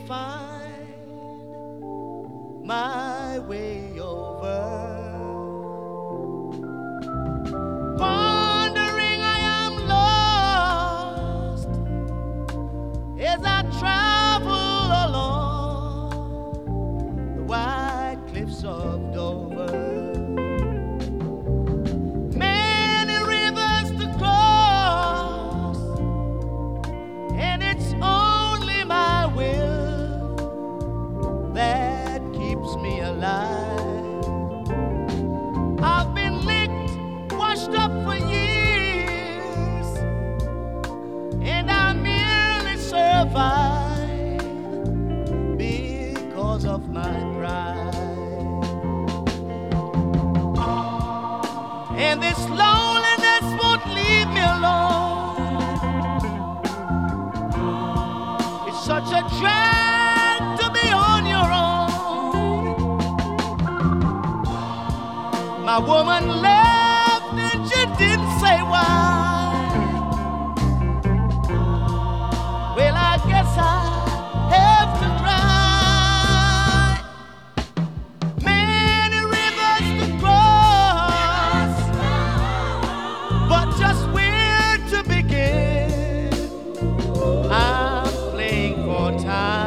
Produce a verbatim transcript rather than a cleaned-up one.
find my way over. Wandering, I am lost as I travel along the white cliffs of Dover. Many rivers to cross, and it's only my will that keeps me alive. I've been licked, washed up for years, and I merely survive because of my pride. And this loneliness won't leave me alone. It's such a drag to be on your own. My woman left and she didn't say why. Well, I guess I have to cry. Many rivers to cross, but just where to begin? I'm playing for time.